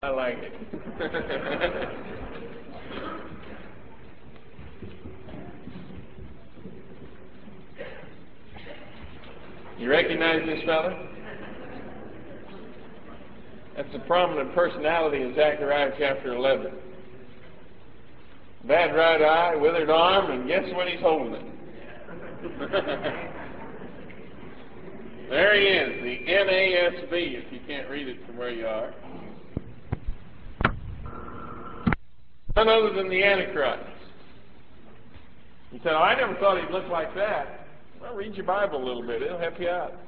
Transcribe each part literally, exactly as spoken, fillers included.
I like it. You recognize this fella? That's a prominent personality in Zechariah chapter eleven. Bad right eye, withered arm, and guess what he's holding? There he is, the N A S B, if you can't read it from where you are. None other than the Antichrist. You said, oh, I never thought he'd look like that. Well, read your Bible a little bit. It'll help you out.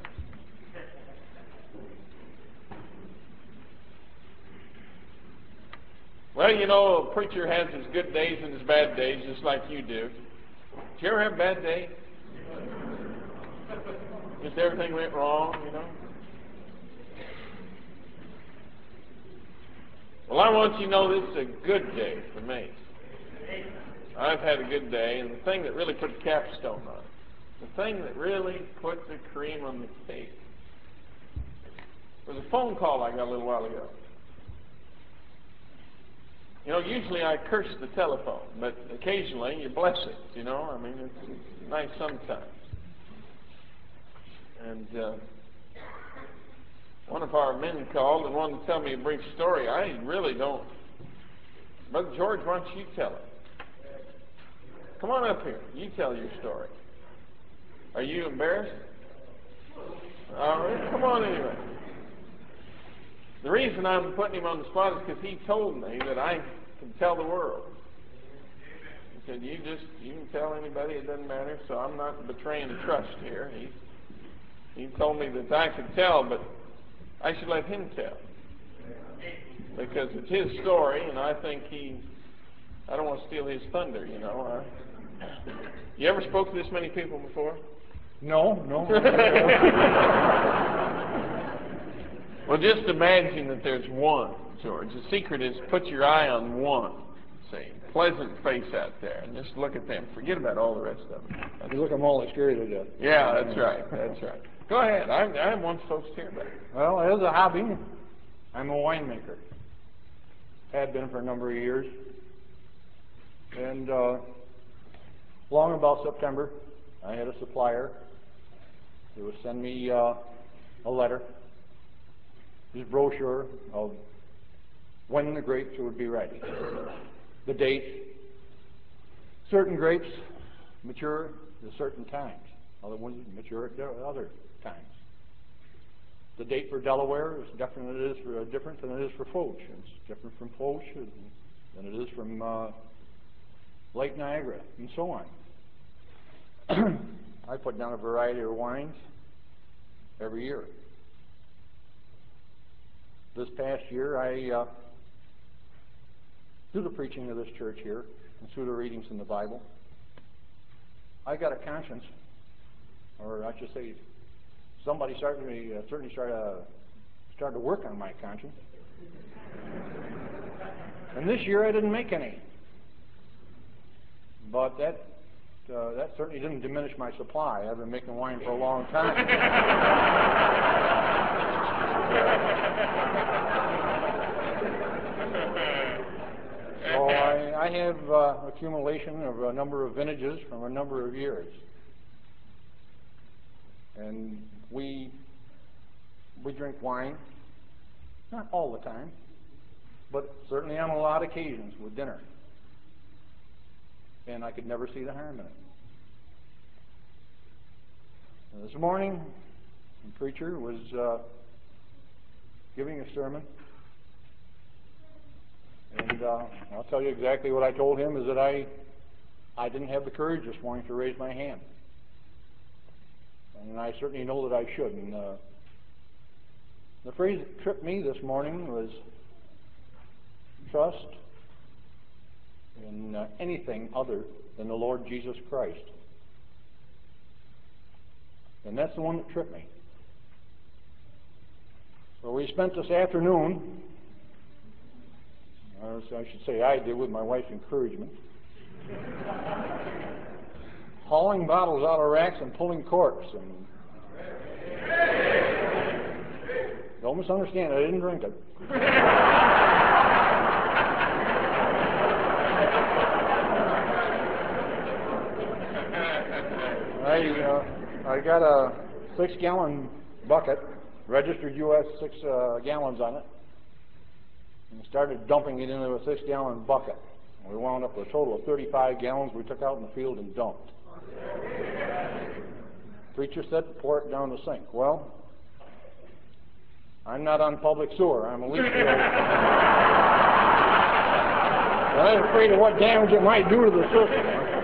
Well, you know, a preacher has his good days and his bad days, just like you do. Did you ever have a bad day? Just everything went wrong, you know? Well, I want you to know this is a good day for me. I've had a good day, and the thing that really put the capstone on it, the thing that really put the cream on the cake, was a phone call I got a little while ago. You know, usually I curse the telephone, but occasionally you bless it, you know? I mean, it's, it's nice sometimes. And uh, one of our men called and wanted to tell me a brief story. I really don't. Brother George, why don't you tell it? Come on up here. You tell your story. Are you embarrassed? All right, come on anyway. The reason I'm putting him on the spot is because he told me that I can tell the world. He said, you just, you can tell anybody, it doesn't matter, so I'm not betraying trust here. He, he told me that I could tell, but I should let him tell. Because it's his story, and I think he, I don't want to steal his thunder, you know. Uh, you ever spoke to this many people before? No, no. Well, just imagine that there's one, George. The secret is put your eye on one. See, pleasant face out there, and just look at them. Forget about all the rest of them. That's you look at them all, they're scary to death. Yeah, that's right. That's right. Go ahead. I, I want folks to hear about it. Well, as a hobby, I'm a winemaker. Had been for a number of years. And uh, long about September, I had a supplier who would send me uh, a letter, this brochure of when the grapes would be ready. The date. Certain grapes mature at certain times. Other ones mature at other times. The date for Delaware is different than it is for, uh, different than it is for Foch. It's different from Foch than it is from uh, Lake Niagara, and so on. I put down a variety of wines every year. This past year, I, uh, through the preaching of this church here, and through the readings in the Bible, I got a conscience, or I should say, somebody started me, uh, certainly started, uh, started to work on my conscience. And this year I didn't make any. But that uh, that certainly didn't diminish my supply. I've been making wine for a long time. So I, I have uh, accumulation of a number of vintages from a number of years. And we we drink wine, not all the time, but certainly on a lot of occasions with dinner. And I could never see the harm in it. And this morning, the preacher was uh, giving a sermon, and uh, I'll tell you exactly what I told him is that I, I didn't have the courage this morning to raise my hand. And I certainly know that I should. And uh, the phrase that tripped me this morning was trust in uh, anything other than the Lord Jesus Christ. And that's the one that tripped me. So we spent this afternoon, or I should say I did with my wife's encouragement, hauling bottles out of racks and pulling corks. And don't misunderstand, I didn't drink it. I got a six-gallon bucket, registered U S six uh, gallons on it, and started dumping it into a six-gallon bucket. We wound up with a total of thirty-five gallons we took out in the field and dumped. Preacher said, pour it down the sink. Well, I'm not on public sewer. I'm a leach field. I'm afraid of what damage it might do to the system.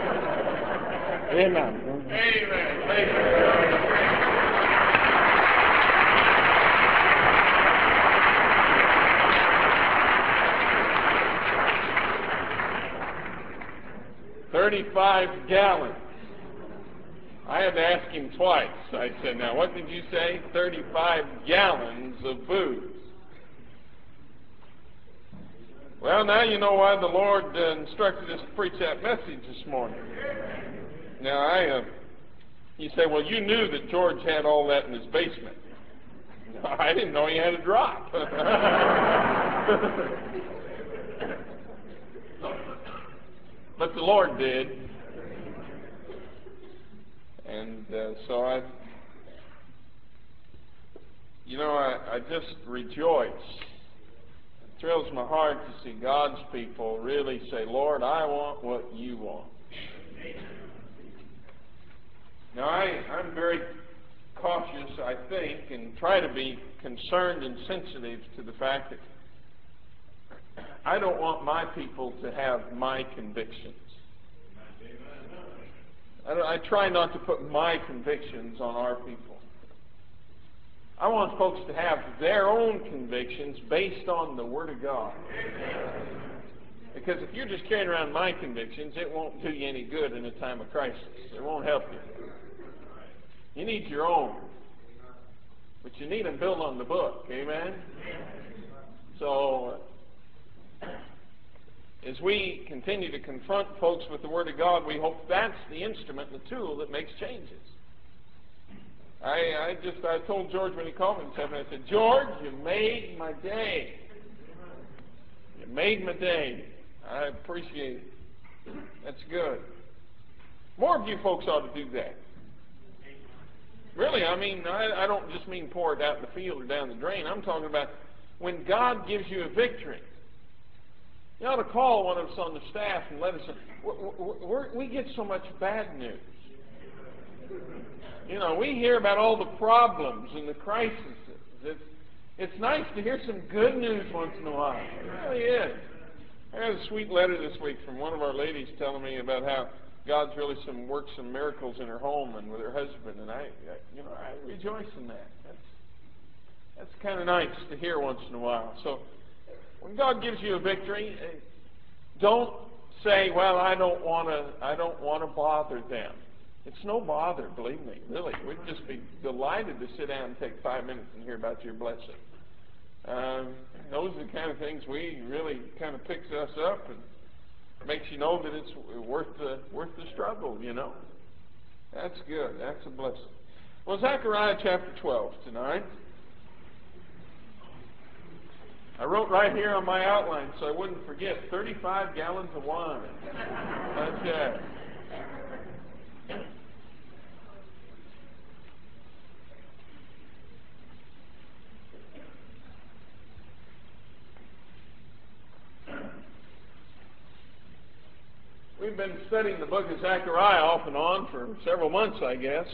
Amen. Amen. Thank you. Thirty-five gallons. I had to ask him twice. I said, now what did you say? Thirty-five gallons of booze. Well, now you know why the Lord uh, instructed us to preach that message this morning. Now, I, uh, you say, well, you knew that George had all that in his basement. I didn't know he had a drop. But the Lord did. And uh, so I, you know, I, I just rejoice. It thrills my heart to see God's people really say, Lord, I want what you want. Now, I, I'm very cautious, I think, and try to be concerned and sensitive to the fact that I don't want my people to have my convictions. I, I try not to put my convictions on our people. I want folks to have their own convictions based on the Word of God. Because if you're just carrying around my convictions, it won't do you any good in a time of crisis. It won't help you. You need your own. But you need them built on the book. Amen? So, as we continue to confront folks with the Word of God, we hope that's the instrument, the tool that makes changes. I, I just, I told George when he called me this afternoon, I said, George, you made my day. You made my day. I appreciate it. That's good. More of you folks ought to do that. Really, I mean, I, I don't just mean pour it out in the field or down the drain. I'm talking about when God gives you a victory. You ought to call one of us on the staff and let us know. We're, we're, we get so much bad news. You know, we hear about all the problems and the crises. It's, it's nice to hear some good news once in a while. It really is. I got a sweet letter this week from one of our ladies telling me about how God's really some worked some miracles in her home and with her husband, and I, I you know, I rejoice in that. That's that's kind of nice to hear once in a while. So when God gives you a victory, don't say, "Well, I don't want to. I don't want to bother them." It's no bother, believe me. Really, we'd just be delighted to sit down and take five minutes and hear about your blessing. Um, those are the kind of things we really kind of picks us up and makes you know that it's worth the worth the struggle. You know, that's good. That's a blessing. Well, Zechariah chapter twelve tonight. I wrote right here on my outline so I wouldn't forget. Thirty-five gallons of wine. That's it. We've been studying the book of Zechariah off and on for several months, I guess.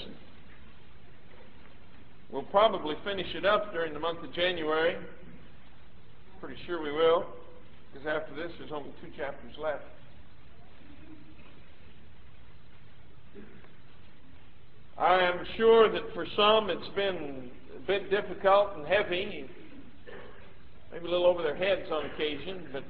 We'll probably finish it up during the month of January. Pretty sure we will, because after this there's only two chapters left. I am sure that for some it's been a bit difficult and heavy, maybe a little over their heads on occasion, but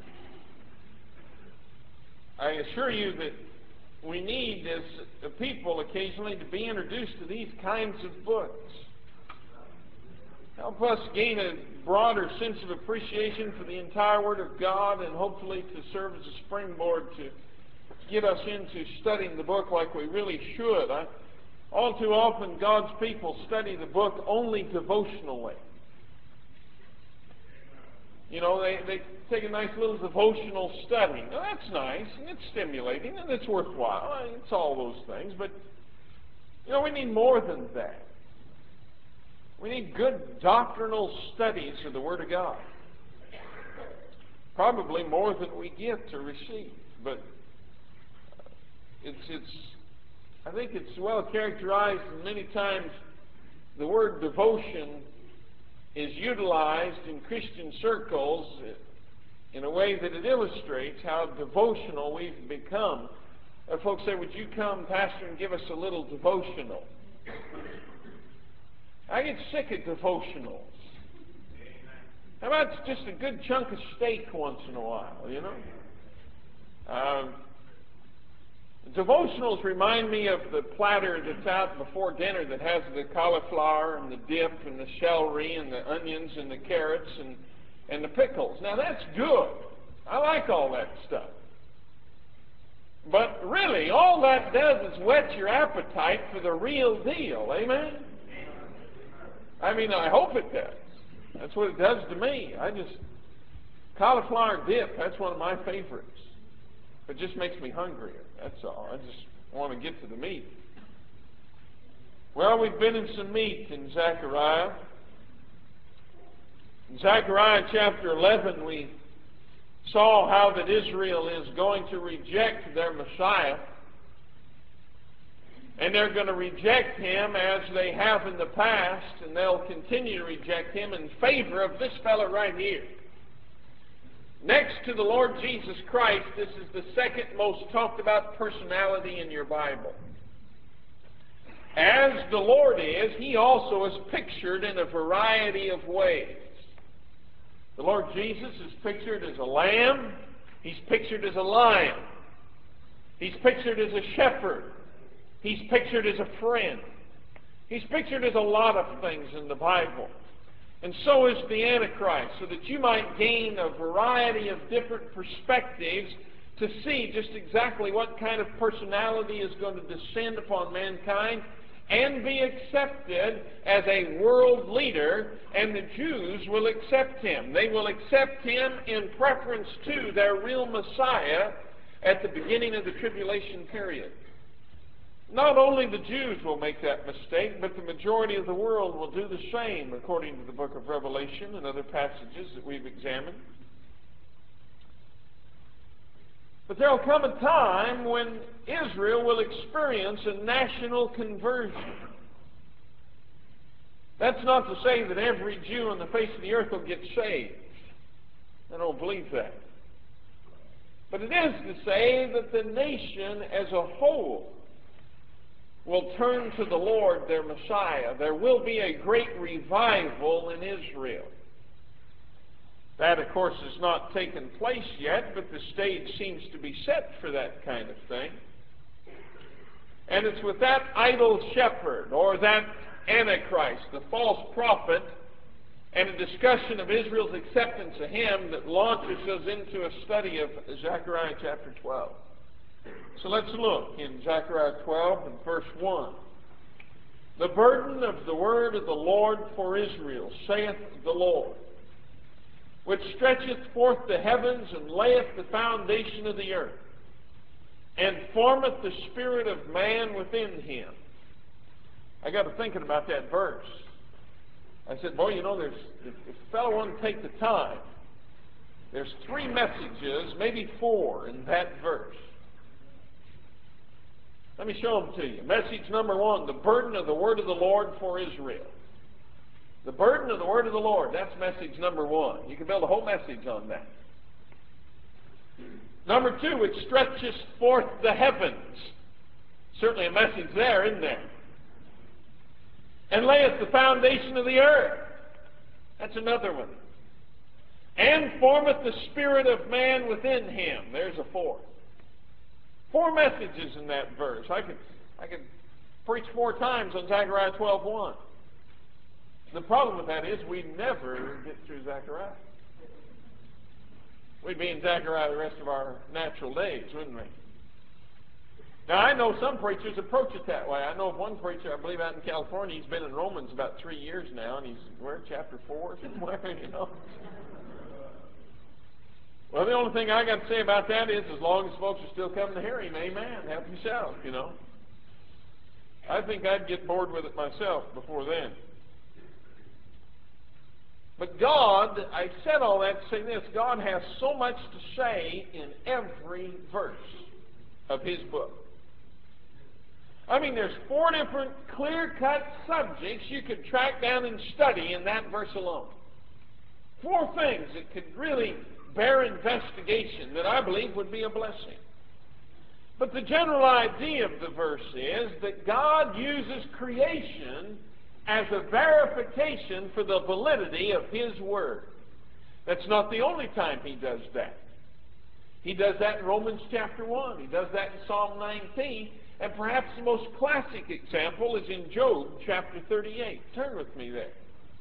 I assure you that we need as a people occasionally to be introduced to these kinds of books. Help us gain a broader sense of appreciation for the entire Word of God and hopefully to serve as a springboard to get us into studying the book like we really should. I, all too often God's people study the book only devotionally. You know, they, they take a nice little devotional study. Now, that's nice, and it's stimulating, and it's worthwhile. It's all those things. But You know, we need more than that. We need good doctrinal studies of the Word of God. Probably more than we get to receive, but it's, it's, I think it's well characterized, and many times the word devotion is utilized in Christian circles in a way that it illustrates how devotional we've become. Uh, folks say, would you come, Pastor, and give us a little devotional? I get sick of devotionals. How about just a good chunk of steak once in a while, you know? Um, devotionals remind me of the platter that's out before dinner that has the cauliflower and the dip and the celery and the onions and the carrots and, and the pickles. Now, that's good. I like all that stuff. But really, all that does is whet your appetite for the real deal. Amen? I mean, I hope it does. That's what it does to me. I just, cauliflower dip, that's one of my favorites. It just makes me hungrier, that's all. I just want to get to the meat. Well, we've been in some meat in Zechariah. In Zechariah chapter eleven, we saw how that Israel is going to reject their Messiah. And they're going to reject him as they have in the past, and they'll continue to reject him in favor of this fellow right here. Next to the Lord Jesus Christ, this is the second most talked about personality in your Bible. As the Lord is, he also is pictured in a variety of ways. The Lord Jesus is pictured as a lamb. He's pictured as a lion. He's pictured as a shepherd. He's pictured as a friend. He's pictured as a lot of things in the Bible. And so is the Antichrist, so that you might gain a variety of different perspectives to see just exactly what kind of personality is going to descend upon mankind and be accepted as a world leader, and the Jews will accept him. They will accept him in preference to their real Messiah at the beginning of the tribulation period. Not only the Jews will make that mistake, but the majority of the world will do the same, according to the book of Revelation and other passages that we've examined. But there will come a time when Israel will experience a national conversion. That's not to say that every Jew on the face of the earth will get saved. I don't believe that. But it is to say that the nation as a whole will turn to the Lord, their Messiah. There will be a great revival in Israel. That, of course, has not taken place yet, but the stage seems to be set for that kind of thing. And it's with that idol shepherd, or that Antichrist, the false prophet, and a discussion of Israel's acceptance of him that launches us into a study of Zechariah chapter twelve. So let's look in Zechariah twelve and verse one. The burden of the word of the Lord for Israel, saith the Lord, which stretcheth forth the heavens and layeth the foundation of the earth, and formeth the spirit of man within him. I got to thinking about that verse. I said, boy, you know, there's if, if a fellow wanted to take the time, there's three messages, maybe four, in that verse. Let me show them to you. Message number one, the burden of the word of the Lord for Israel. The burden of the word of the Lord, that's message number one. You can build a whole message on that. Number two, it stretches forth the heavens. Certainly a message there, isn't there? And layeth the foundation of the earth. That's another one. And formeth the spirit of man within him. There's a fourth. Four messages in that verse. I could, I could preach four times on Zechariah twelve one. The problem with that is we never get through Zechariah. We'd be in Zechariah the rest of our natural days, wouldn't we? Now, I know some preachers approach it that way. I know of one preacher, I believe out in California, he's been in Romans about three years now, and he's, where, chapter four somewhere, you know? Well, the only thing I got to say about that is, as long as folks are still coming to hear him, amen, help yourself, you know. I think I'd get bored with it myself before then. But God, I said all that to say this, God has so much to say in every verse of His book. I mean, there's four different clear-cut subjects you could track down and study in that verse alone. Four things that could really bear investigation that I believe would be a blessing. But the general idea of the verse is that God uses creation as a verification for the validity of His Word. That's not the only time He does that. He does that in Romans chapter one. He does that in Psalm nineteen. And perhaps the most classic example is in Job chapter thirty-eight. Turn with me there.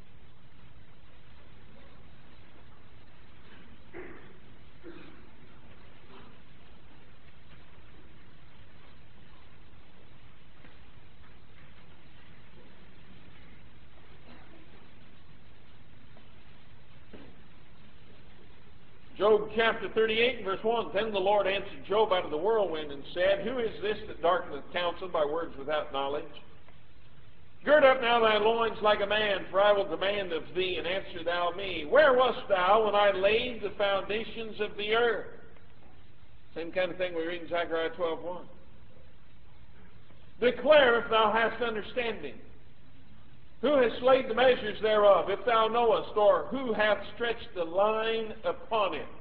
Job chapter thirty-eight, verse one, Then the Lord answered Job out of the whirlwind and said, Who is this that darkeneth counsel by words without knowledge? Gird up now thy loins like a man, for I will demand of thee, and answer thou me. Where wast thou when I laid the foundations of the earth? Same kind of thing we read in Zechariah twelve one. Declare if thou hast understanding. Who has laid the measures thereof, if thou knowest, or who hath stretched the line upon it?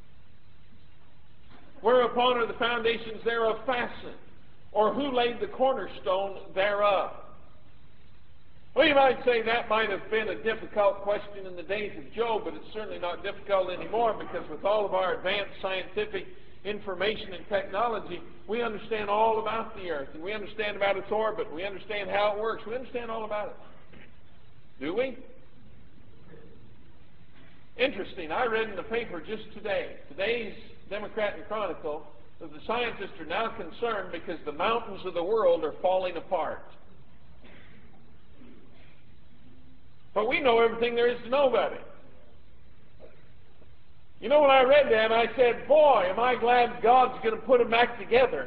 Whereupon are the foundations thereof fastened? Or who laid the cornerstone thereof? Well, you might say that might have been a difficult question in the days of Job, but it's certainly not difficult anymore, because with all of our advanced scientific information and technology, we understand all about the earth, and we understand about its orbit, we understand how it works, we understand all about it. Do we? Interesting. I read in the paper just today, today's Democrat and Chronicle, that the scientists are now concerned because the mountains of the world are falling apart. But we know everything there is to know about it. You know, when I read that, I said, boy, am I glad God's going to put them back together.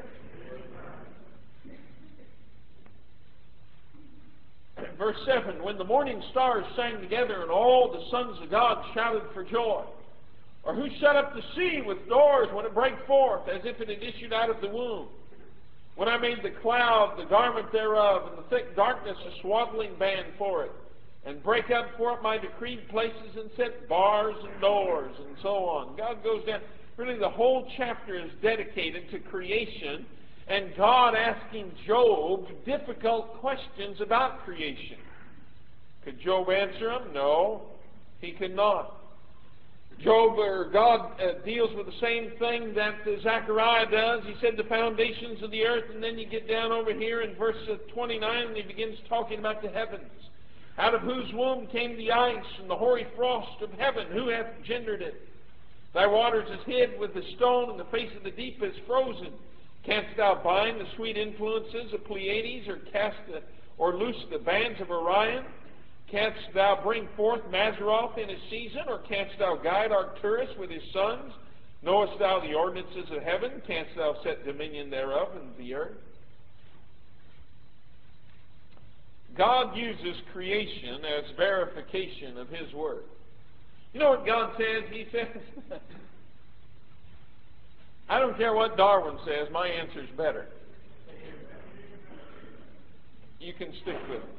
Verse seven, When the morning stars sang together and all the sons of God shouted for joy. Or who shut up the sea with doors when it brake forth, as if it had issued out of the womb? When I made the cloud the garment thereof, and the thick darkness a swaddling band for it, and break up for it my decreed places, and set bars and doors, and so on. God goes down. Really, the whole chapter is dedicated to creation, and God asking Job difficult questions about creation. Could Job answer them? No, he could not. Job, or God, uh, deals with the same thing that uh, Zechariah does. He said the foundations of the earth, and then you get down over here in verse twenty-nine, and he begins talking about the heavens. Out of whose womb came the ice and the hoary frost of heaven? Who hath gendered it? Thy waters is hid with the stone, and the face of the deep is frozen. Canst thou bind the sweet influences of Pleiades, or cast the, or loose the bands of Orion? Canst thou bring forth Mazzaroth in his season, or canst thou guide Arcturus with his sons? Knowest thou the ordinances of heaven? Canst thou set dominion thereof in the earth? God uses creation as verification of His Word. You know what God says? He says, I don't care what Darwin says, my answer's better. You can stick with it.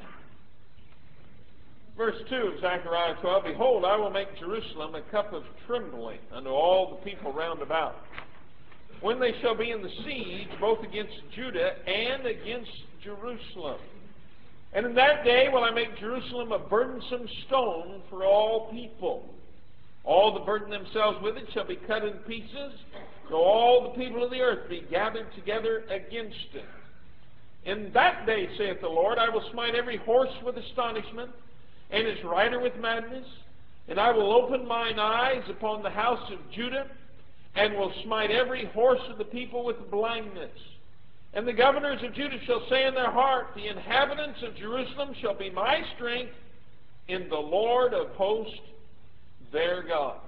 Verse two of Zechariah twelve, Behold, I will make Jerusalem a cup of trembling unto all the people round about, when they shall be in the siege, both against Judah and against Jerusalem. And in that day will I make Jerusalem a burdensome stone for all people. All that burden themselves with it shall be cut in pieces, so all the people of the earth be gathered together against it. In that day, saith the Lord, I will smite every horse with astonishment, and his rider with madness, and I will open mine eyes upon the house of Judah, and will smite every horse of the people with blindness. And the governors of Judah shall say in their heart, The inhabitants of Jerusalem shall be my strength in the Lord of hosts, their God.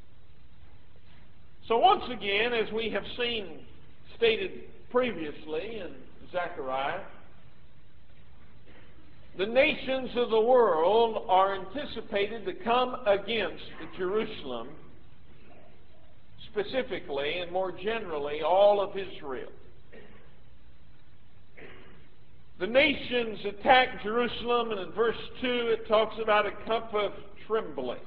So once again, as we have seen stated previously in Zechariah, the nations of the world are anticipated to come against Jerusalem, specifically and more generally all of Israel. The nations attack Jerusalem, and in verse two it talks about a cup of trembling.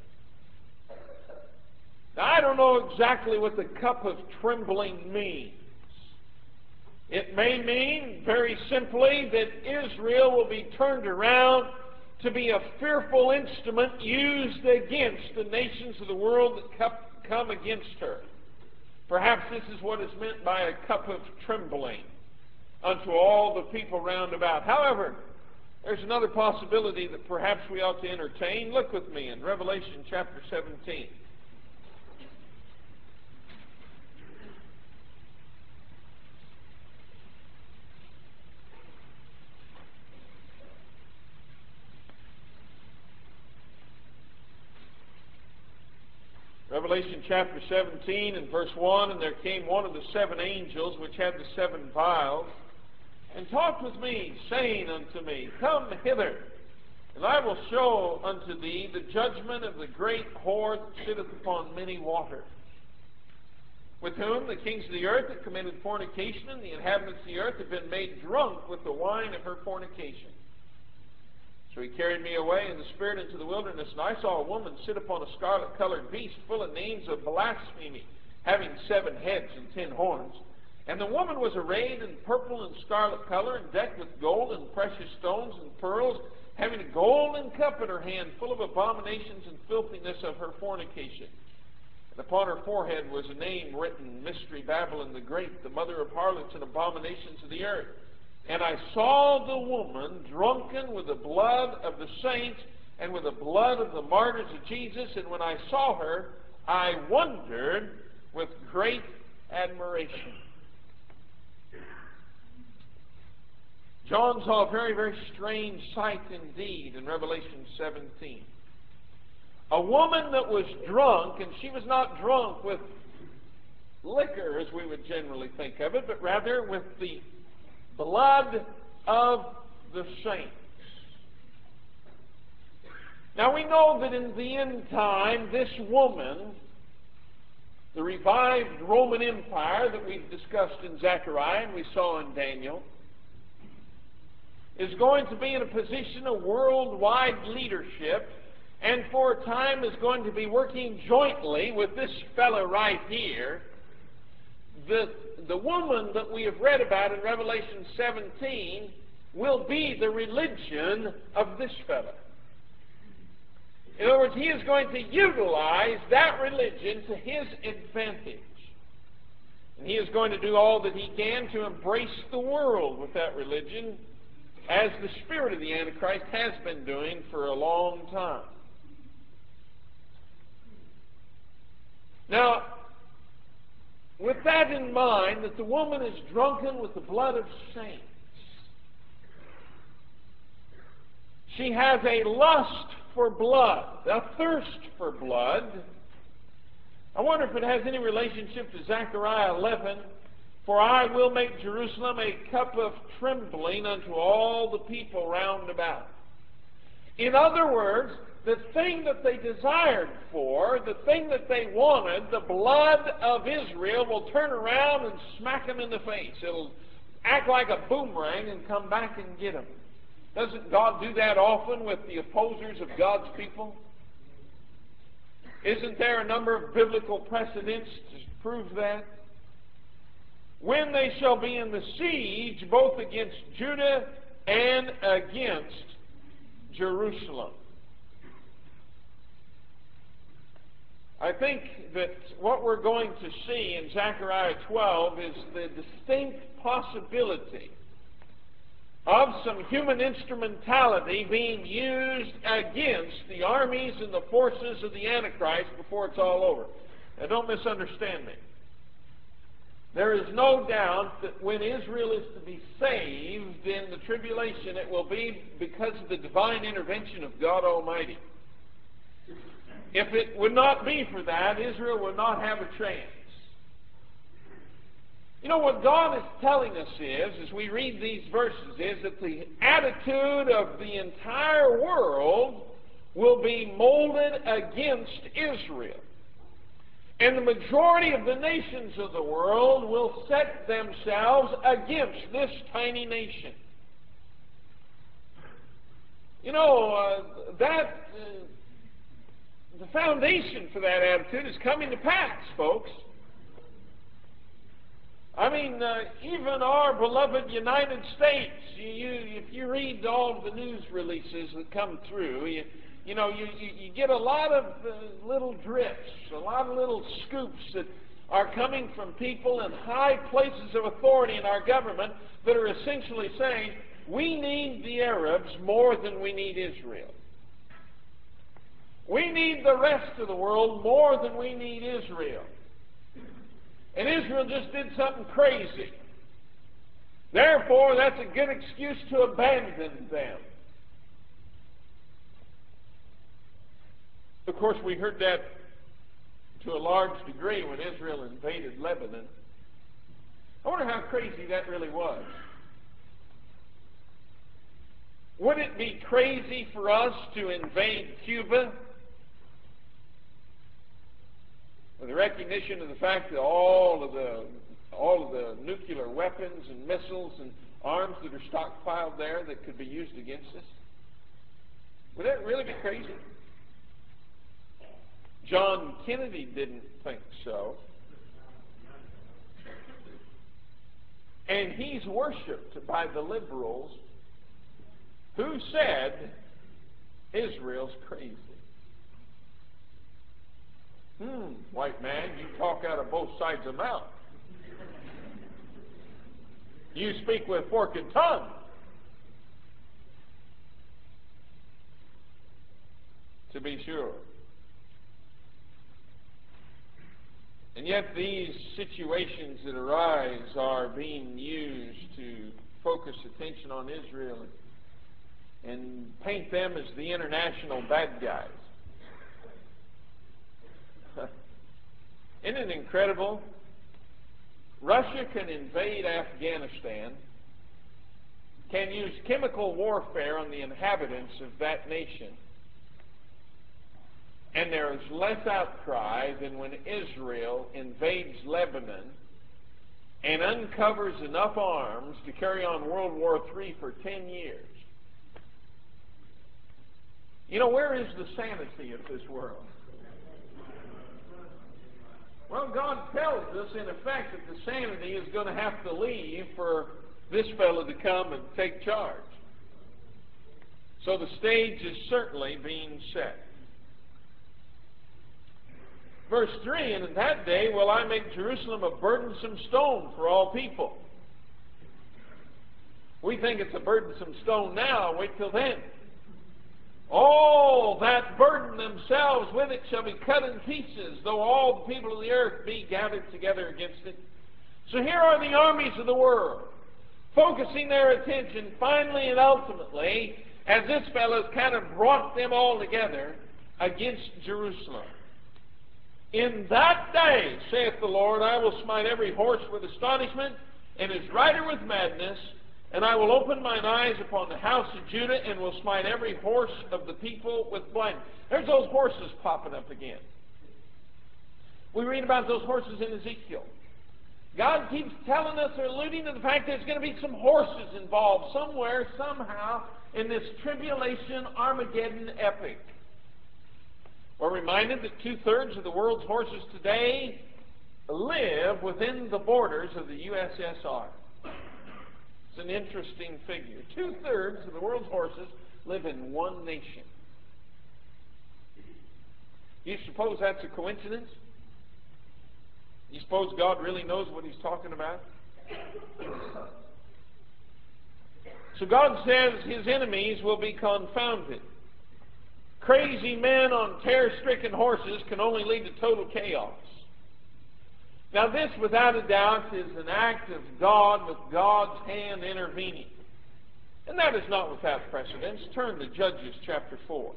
Now, I don't know exactly what the cup of trembling means. It may mean, very simply, that Israel will be turned around to be a fearful instrument used against the nations of the world that come against her. Perhaps this is what is meant by a cup of trembling unto all the people round about. However, there's another possibility that perhaps we ought to entertain. Look with me in Revelation chapter seventeen. Revelation chapter seventeen and verse one, and there came one of the seven angels which had the seven vials, and talked with me, saying unto me, Come hither, and I will show unto thee the judgment of the great whore that sitteth upon many waters, with whom the kings of the earth have committed fornication, and the inhabitants of the earth have been made drunk with the wine of her fornication. So he carried me away in the Spirit into the wilderness, and I saw a woman sit upon a scarlet-colored beast, full of names of blasphemy, having seven heads and ten horns. And the woman was arrayed in purple and scarlet color, and decked with gold and precious stones and pearls, having a golden cup in her hand, full of abominations and filthiness of her fornication. And upon her forehead was a name written, Mystery Babylon the Great, the mother of harlots and abominations of the earth. And I saw the woman drunken with the blood of the saints and with the blood of the martyrs of Jesus. And when I saw her, I wondered with great admiration. John saw a very, very strange sight indeed in Revelation seventeen. A woman that was drunk, and she was not drunk with liquor as we would generally think of it, but rather with the blood of the saints. Now we know that in the end time, this woman, the revived Roman Empire that we've discussed in Zechariah and we saw in Daniel, is going to be in a position of worldwide leadership, and for a time is going to be working jointly with this fellow right here. The, the woman that we have read about in Revelation seventeen will be the religion of this fellow. In other words, he is going to utilize that religion to his advantage. And he is going to do all that he can to embrace the world with that religion, as the spirit of the Antichrist has been doing for a long time. Now, with that in mind, that the woman is drunken with the blood of saints, she has a lust for blood, a thirst for blood. I wonder if it has any relationship to Zechariah eleven, for I will make Jerusalem a cup of trembling unto all the people round about. In other words, the thing that they desired for, the thing that they wanted, the blood of Israel will turn around and smack them in the face. It'll act like a boomerang and come back and get them. Doesn't God do that often with the opposers of God's people? Isn't there a number of biblical precedents to prove that? When they shall be in the siege, both against Judah and against Jerusalem. I think that what we're going to see in Zechariah twelve is the distinct possibility of some human instrumentality being used against the armies and the forces of the Antichrist before it's all over. Now, don't misunderstand me. There is no doubt that when Israel is to be saved in the tribulation, it will be because of the divine intervention of God Almighty. If it would not be for that, Israel would not have a chance. You know, what God is telling us is, as we read these verses, is that the attitude of the entire world will be molded against Israel. And the majority of the nations of the world will set themselves against this tiny nation. You know, uh, that, uh, the foundation for that attitude is coming to pass, folks. I mean, uh, even our beloved United States, you, you, if you read all of the news releases that come through, you, you know, you, you, you get a lot of uh, little drips, a lot of little scoops that are coming from people in high places of authority in our government that are essentially saying, we need the Arabs more than we need Israel. We need the rest of the world more than we need Israel. And Israel just did something crazy. Therefore, that's a good excuse to abandon them. Of course, we heard that to a large degree when Israel invaded Lebanon. I wonder how crazy that really was. Would it be crazy for us to invade Cuba with the recognition of the fact that all of the all of the nuclear weapons and missiles and arms that are stockpiled there that could be used against us? Would that really be crazy? John Kennedy didn't think so. And he's worshipped by the liberals who said Israel's crazy. Hmm, white man, you talk out of both sides of the mouth. You speak with forked tongue. To be sure. And yet these situations that arise are being used to focus attention on Israel and, and paint them as the international bad guys. Isn't it incredible? Russia can invade Afghanistan, can use chemical warfare on the inhabitants of that nation, and there is less outcry than when Israel invades Lebanon and uncovers enough arms to carry on World War Three for ten years. You know, where is the sanity of this world? Well, God tells us, in effect, that the sanity is going to have to leave for this fellow to come and take charge. So the stage is certainly being set. Verse three, and in that day will I make Jerusalem a burdensome stone for all people. We think it's a burdensome stone now. Wait till then. All that burden themselves with it shall be cut in pieces, though all the people of the earth be gathered together against it. So here are the armies of the world, focusing their attention finally and ultimately, as this fellow's kind of brought them all together, against Jerusalem. In that day, saith the Lord, I will smite every horse with astonishment, and his rider with madness, and I will open mine eyes upon the house of Judah, and will smite every horse of the people with blindness. There's those horses popping up again. We read about those horses in Ezekiel. God keeps telling us, or alluding to the fact that there's going to be some horses involved somewhere, somehow, in this tribulation Armageddon epic. We're reminded that two-thirds of the world's horses today live within the borders of the U S S R. It's an interesting figure. Two-thirds of the world's horses live in one nation. You suppose that's a coincidence? You suppose God really knows what he's talking about? So God says his enemies will be confounded. Crazy men on terror-stricken horses can only lead to total chaos. Now this, without a doubt, is an act of God with God's hand intervening. And that is not without precedence. Turn to Judges chapter four.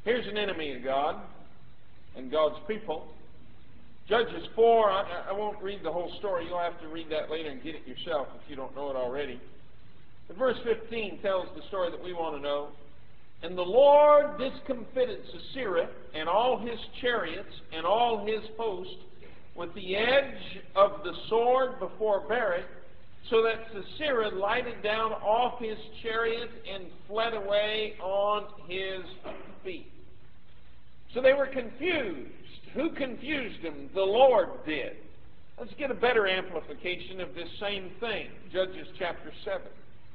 Here's an enemy of God and God's people. Judges four, I, I won't read the whole story. You'll have to read that later and get it yourself if you don't know it already. But verse fifteen tells the story that we want to know. And the Lord discomfited Sisera and all his chariots and all his host with the edge of the sword before Barak, so that Sisera lighted down off his chariot and fled away on his feet. So they were confused. Who confused them? The Lord did. Let's get a better amplification of this same thing. Judges chapter seven.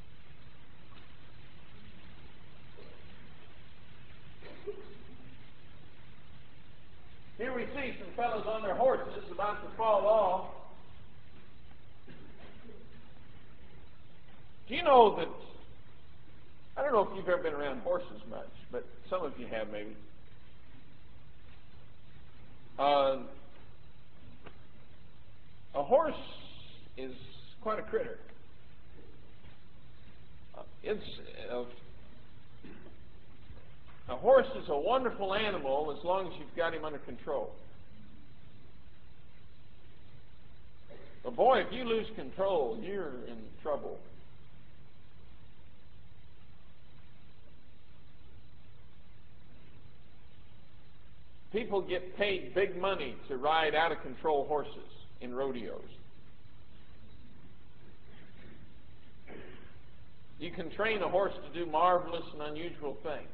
Here we see some fellows on their horses about to fall off. Do you know that, I don't know if you've ever been around horses much, but some of you have maybe. Uh, a horse is quite a critter. Uh, it's uh, a horse is a wonderful animal as long as you've got him under control. But boy, if you lose control, you're in trouble. People get paid big money to ride out-of-control horses in rodeos. You can train a horse to do marvelous and unusual things.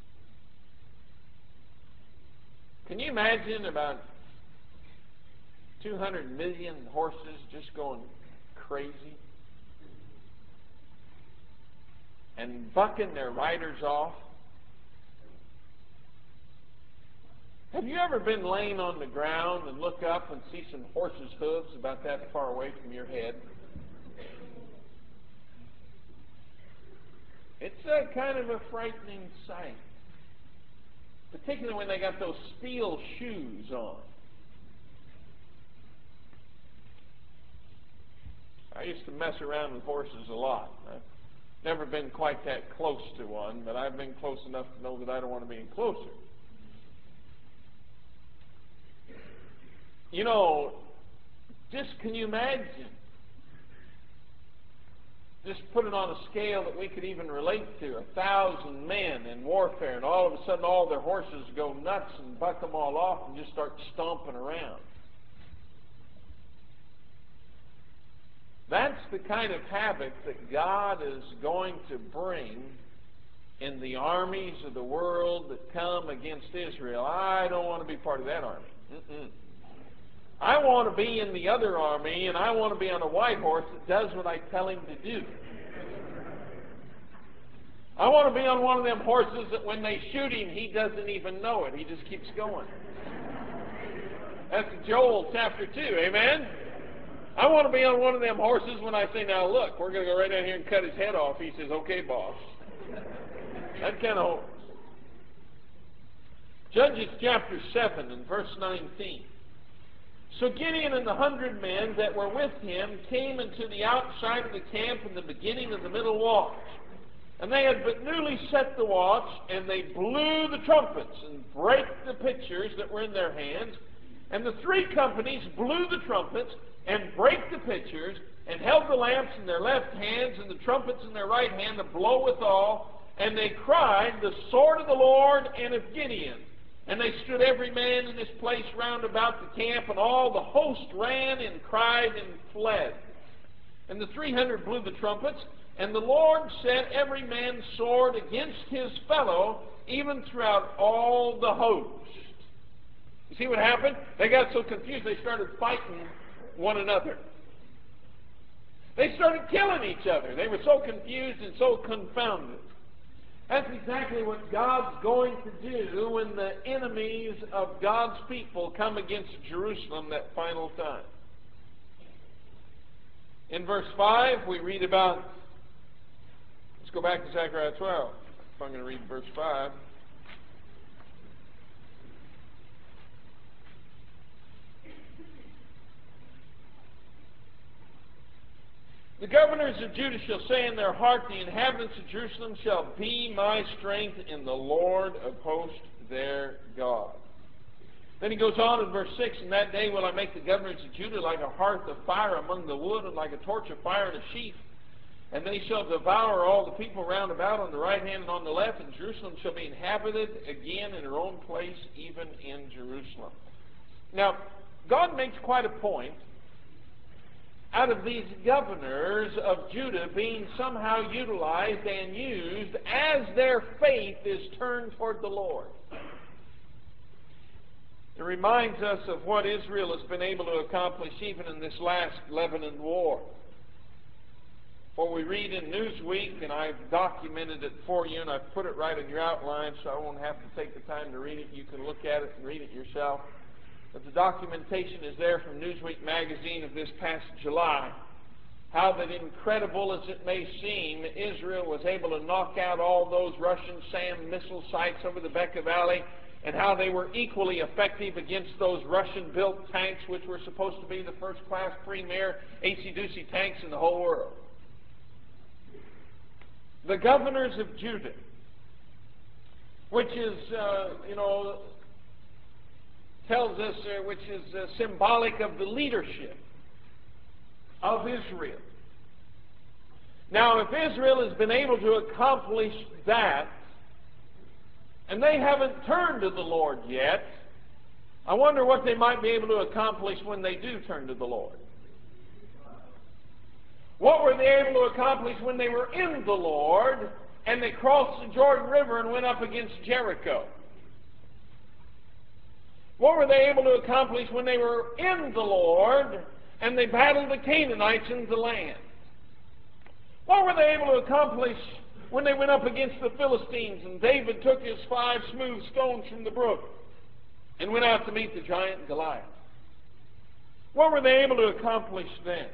Can you imagine about two hundred million horses just going crazy and bucking their riders off? Have you ever been laying on the ground and look up and see some horse's hooves about that far away from your head? It's a kind of a frightening sight, particularly when they got those steel shoes on. I used to mess around with horses a lot. I've never been quite that close to one, but I've been close enough to know that I don't want to be any closer. You know, just can you imagine? Just put it on a scale that we could even relate to. A thousand men in warfare, and all of a sudden all their horses go nuts and buck them all off and just start stomping around. That's the kind of havoc that God is going to bring in the armies of the world that come against Israel. I don't want to be part of that army. Mm-mm. I want to be in the other army, and I want to be on a white horse that does what I tell him to do. I want to be on one of them horses that when they shoot him, he doesn't even know it. He just keeps going. That's Joel chapter two, amen? I want to be on one of them horses when I say, now look, we're going to go right down here and cut his head off. He says, okay, boss. That kind of horse. Judges chapter seven and verse nineteen. So Gideon and the hundred men that were with him came into the outside of the camp in the beginning of the middle watch. And they had but newly set the watch, and they blew the trumpets and brake the pitchers that were in their hands. And the three companies blew the trumpets and brake the pitchers, and held the lamps in their left hands and the trumpets in their right hand to blow withal. And they cried, the sword of the Lord and of Gideon. And they stood every man in his place round about the camp, and all the host ran and cried and fled. And the three hundred blew the trumpets, and the Lord set every man's sword against his fellow, even throughout all the host. You see what happened? They got so confused they started fighting one another. They started killing each other. They were so confused and so confounded. That's exactly what God's going to do when the enemies of God's people come against Jerusalem that final time. In verse five, we read about, let's go back to Zechariah twelve, if I'm going to read verse five. The governors of Judah shall say in their heart, the inhabitants of Jerusalem shall be my strength in the Lord of hosts their God. Then he goes on in verse six, "In that day will I make the governors of Judah like a hearth of fire among the wood, and like a torch of fire in a sheaf. And they shall devour all the people round about on the right hand and on the left, and Jerusalem shall be inhabited again in her own place, even in Jerusalem." Now, God makes quite a point out of these governors of Judah being somehow utilized and used as their faith is turned toward the Lord. It reminds us of what Israel has been able to accomplish even in this last Lebanon war. What we read in Newsweek, and I've documented it for you, and I've put it right in your outline so I won't have to take the time to read it. You can look at it and read it yourself. But the documentation is there from Newsweek magazine of this past July. How that, incredible as it may seem, Israel was able to knock out all those Russian SAM missile sites over the Bekaa Valley, and how they were equally effective against those Russian-built tanks, which were supposed to be the first-class premier acey-deucey tanks in the whole world. The governors of Judah, which is, uh, you know, tells us, uh, which is uh, symbolic of the leadership of Israel. Now, if Israel has been able to accomplish that, and they haven't turned to the Lord yet, I wonder what they might be able to accomplish when they do turn to the Lord. What were they able to accomplish when they were in the Lord and they crossed the Jordan River and went up against Jericho? What were they able to accomplish when they were in the Lord and they battled the Canaanites in the land? What were they able to accomplish when they went up against the Philistines and David took his five smooth stones from the brook and went out to meet the giant Goliath? What were they able to accomplish then?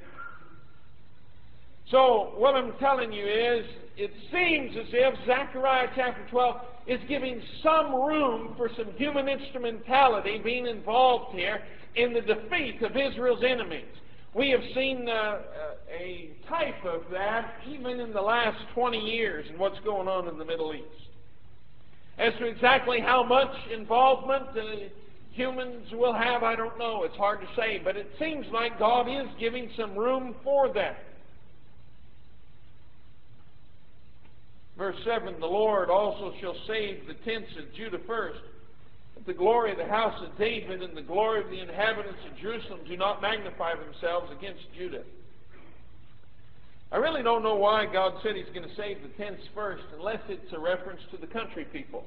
So what I'm telling you is, it seems as if Zechariah chapter twelve is giving some room for some human instrumentality being involved here in the defeat of Israel's enemies. We have seen uh, a type of that even in the last twenty years in what's going on in the Middle East. As to exactly how much involvement uh, humans will have, I don't know. It's hard to say, but it seems like God is giving some room for that. Verse seven, "The Lord also shall save the tents of Judah first, but the glory of the house of David and the glory of the inhabitants of Jerusalem do not magnify themselves against Judah." I really don't know why God said He's going to save the tents first, unless it's a reference to the country people.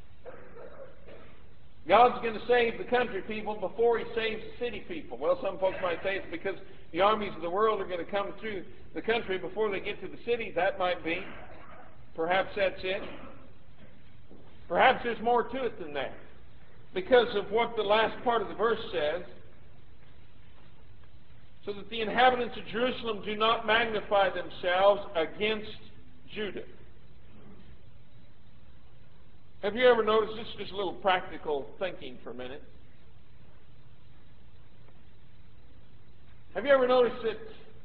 God's going to save the country people before He saves the city people. Well, some folks might say it's because the armies of the world are going to come through the country before they get to the city. That might be. Perhaps that's it. Perhaps there's more to it than that, because of what the last part of the verse says, "So that the inhabitants of Jerusalem do not magnify themselves against Judah." Have you ever noticed, this is just a little practical thinking for a minute. Have you ever noticed that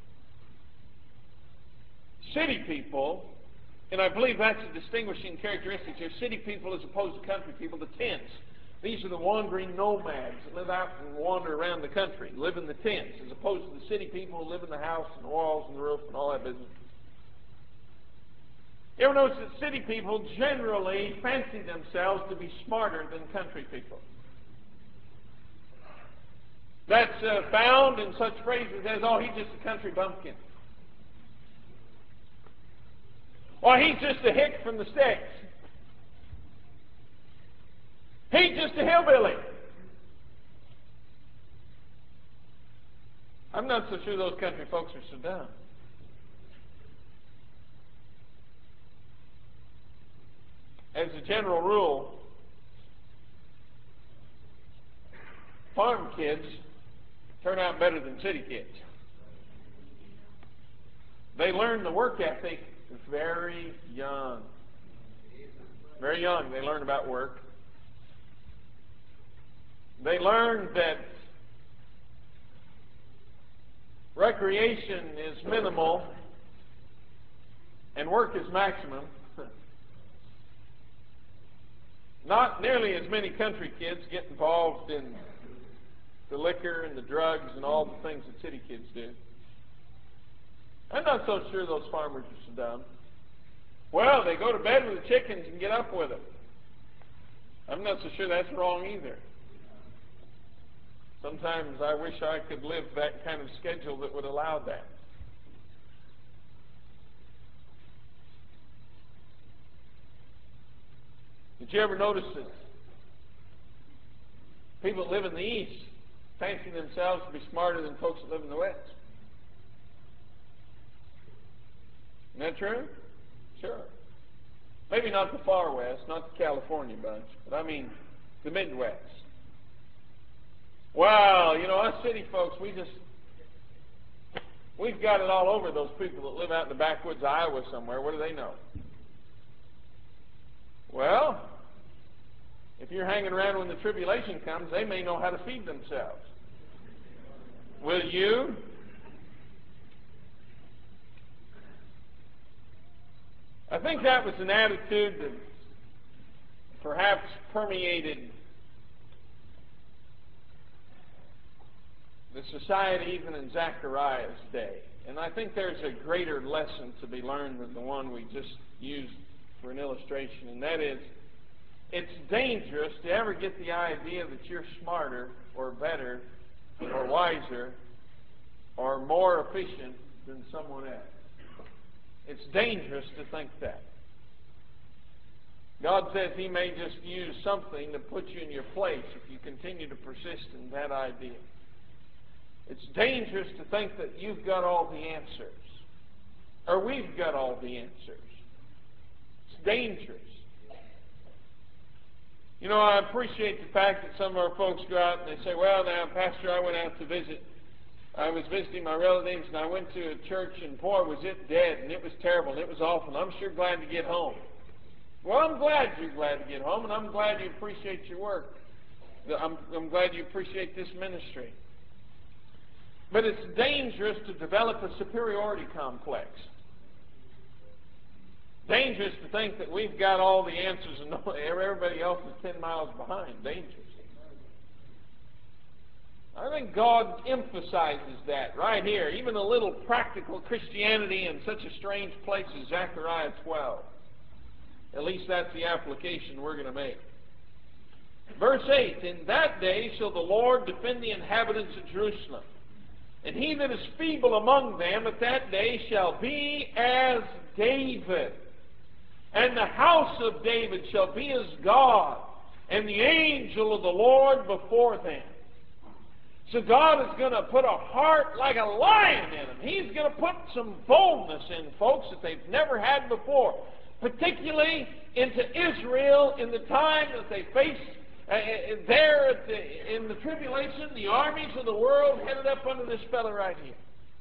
city people, and I believe that's a distinguishing characteristic here, city people as opposed to country people, the tents. These are the wandering nomads that live out and wander around the country, live in the tents, as opposed to the city people who live in the house and the walls and the roof and all that business. You ever notice that city people generally fancy themselves to be smarter than country people? That's uh, found in such phrases as, "Oh, he's just a country bumpkin." Or, "He's just a hick from the sticks." "He's just a hillbilly." I'm not so sure those country folks are so dumb. As a general rule, farm kids turn out better than city kids. They learn the work ethic very young. Very young, they learn about work. They learn that recreation is minimal and work is maximum. Not nearly as many country kids get involved in the liquor and the drugs and all the things that city kids do. I'm not so sure those farmers are so dumb. Well, they go to bed with the chickens and get up with them. I'm not so sure that's wrong either. Sometimes I wish I could live that kind of schedule that would allow that. Did you ever notice that people that live in the East fancy themselves to be smarter than folks that live in the West? Isn't that true? Sure. Maybe not the far West, not the California bunch, but I mean the Midwest. Well, you know, us city folks, we just, we've got it all over those people that live out in the backwoods of Iowa somewhere. What do they know? Well, if you're hanging around when the tribulation comes, they may know how to feed themselves. Will you? I think that was an attitude that perhaps permeated the society even in Zechariah's day. And I think there's a greater lesson to be learned than the one we just used for an illustration, and that is, it's dangerous to ever get the idea that you're smarter or better or wiser or more efficient than someone else. It's dangerous to think that. God says He may just use something to put you in your place if you continue to persist in that idea. It's dangerous to think that you've got all the answers, or we've got all the answers. It's dangerous. You know, I appreciate the fact that some of our folks go out and they say, well, now, Pastor, I went out to visit. I was visiting my relatives, and I went to a church, and boy, was it dead, and it was terrible, and it was awful, and I'm sure glad to get home. Well, I'm glad you're glad to get home, and I'm glad you appreciate your work. I'm, I'm glad you appreciate this ministry. But it's dangerous to develop a superiority complex. Dangerous to think that we've got all the answers and everybody else is ten miles behind. Dangerous. I think God emphasizes that right here. Even a little practical Christianity in such a strange place as Zechariah twelve. At least that's the application we're going to make. Verse eight, in that day shall the Lord defend the inhabitants of Jerusalem. And he that is feeble among them at that day shall be as David. And the house of David shall be as God, and the angel of the Lord before them. So God is going to put a heart like a lion in them. He's going to put some boldness in folks that they've never had before, particularly into Israel in the time that they face uh, there at the, in the tribulation, the armies of the world headed up under this fellow right here.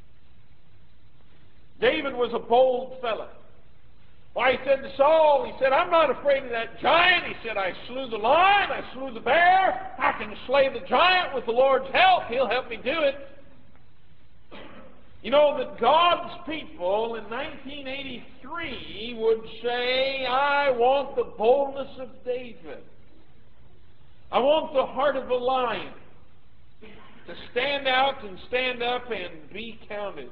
David was a bold fellow. Why, he said to Saul, he said, I'm not afraid of that giant. He said, I slew the lion, I slew the bear. I can slay the giant with the Lord's help. He'll help me do it. You know that God's people in nineteen eighty-three would say, I want the boldness of David. I want the heart of a lion to stand out and stand up and be counted.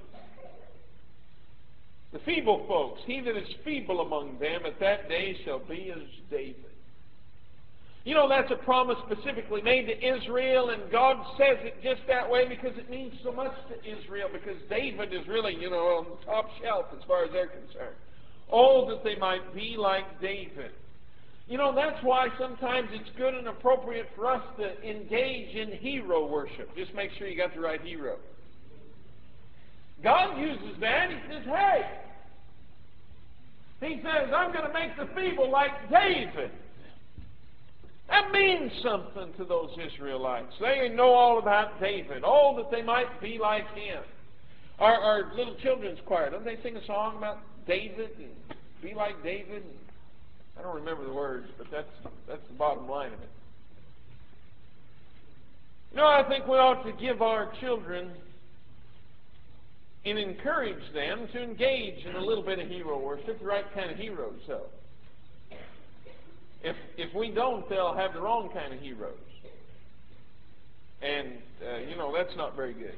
The feeble folks, he that is feeble among them at that day shall be as David. You know, that's a promise specifically made to Israel, and God says it just that way because it means so much to Israel, because David is really, you know, on the top shelf as far as they're concerned. Oh, that they might be like David. You know, that's why sometimes it's good and appropriate for us to engage in hero worship. Just make sure you got the right hero. God uses that. He says, hey, he says, I'm going to make the feeble like David. That means something to those Israelites. They know all about David. Oh, that they might be like him. Our, our little children's choir, don't they sing a song about David and be like David? I don't remember the words, but that's, that's the bottom line of it. You know, I think we ought to give our children and encourage them to engage in a little bit of hero worship, the right kind of heroes, though. If, if we don't, they'll have their own kind of heroes. And, uh, you know, that's not very good.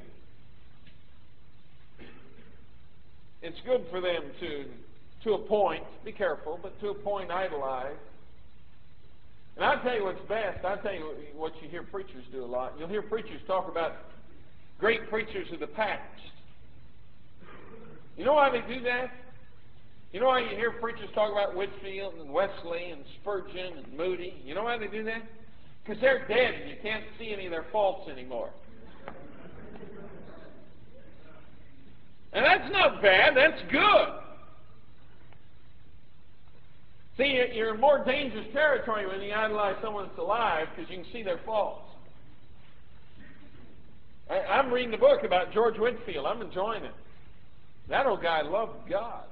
It's good for them to, to a point, be careful, but to a point idolize. And I'll tell you what's best. I'll tell you what you hear preachers do a lot. You'll hear preachers talk about great preachers of the past. You know why they do that? You know why you hear preachers talk about Whitefield and Wesley and Spurgeon and Moody? You know why they do that? Because they're dead and you can't see any of their faults anymore. And that's not bad, that's good. See, you're in more dangerous territory when you idolize someone that's alive because you can see their faults. I, I'm reading the book about George Whitefield. I'm enjoying it. That old guy loved God.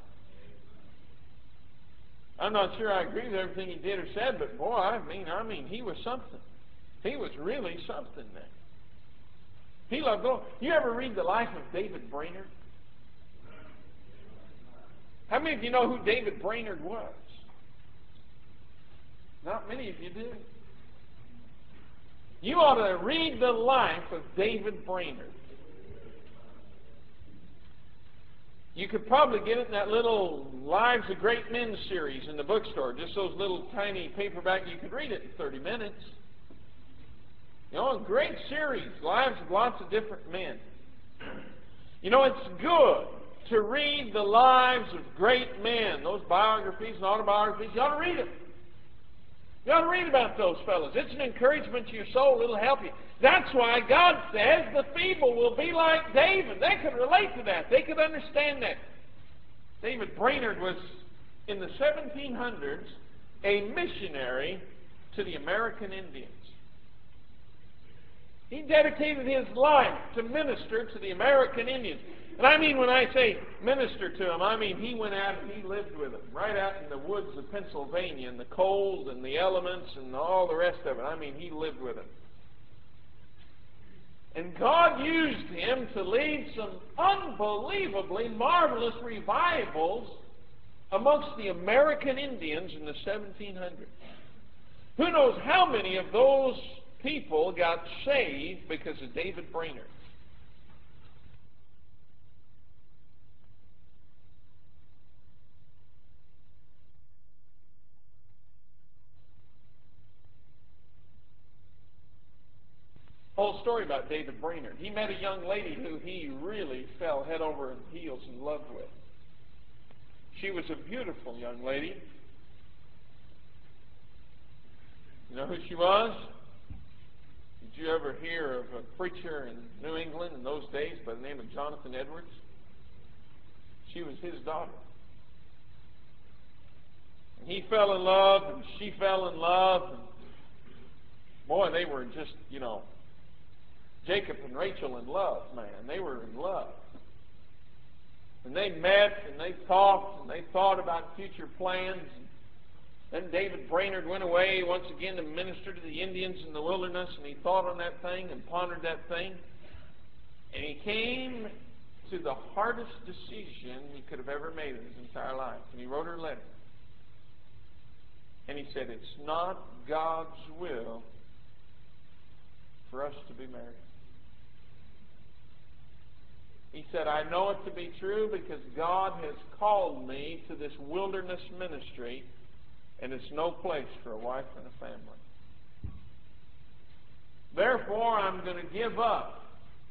I'm not sure I agree with everything he did or said, but boy, I mean, I mean, he was something. He was really something then. He loved God. You ever read the life of David Brainerd? How many of you know who David Brainerd was? Not many of you do. You ought to read the life of David Brainerd. You could probably get it in that little Lives of Great Men series in the bookstore. Just those little tiny paperback. You could read it in thirty minutes. You know, a great series. Lives of lots of different men. You know, it's good to read the lives of great men. Those biographies and autobiographies. You ought to read them. You ought to read about those fellows. It's an encouragement to your soul. It'll help you. That's why God says the feeble will be like David. They could relate to that. They could understand that. David Brainerd was, in the seventeen hundreds, a missionary to the American Indians. He dedicated his life to minister to the American Indians. And I mean, when I say minister to them, I mean he went out and he lived with them, right out in the woods of Pennsylvania, and the cold and the elements and all the rest of it. I mean, he lived with them. And God used him to lead some unbelievably marvelous revivals amongst the American Indians in the seventeen hundreds. Who knows how many of those people got saved because of David Brainerd? Whole story about David Brainerd. He met a young lady who he really fell head over heels in love with. She was a beautiful young lady. You know who she was? Did you ever hear of a preacher in New England in those days by the name of Jonathan Edwards? She was his daughter. And he fell in love, and she fell in love. And boy, they were just, you know, Jacob and Rachel in love, man. They were in love. And they met, and they talked, and they thought about future plans. Then David Brainerd went away once again to minister to the Indians in the wilderness, and he thought on that thing and pondered that thing. And he came to the hardest decision he could have ever made in his entire life. And he wrote her a letter. And he said, it's not God's will for us to be married. He said, I know it to be true because God has called me to this wilderness ministry, and it's no place for a wife and a family. Therefore, I'm going to give up.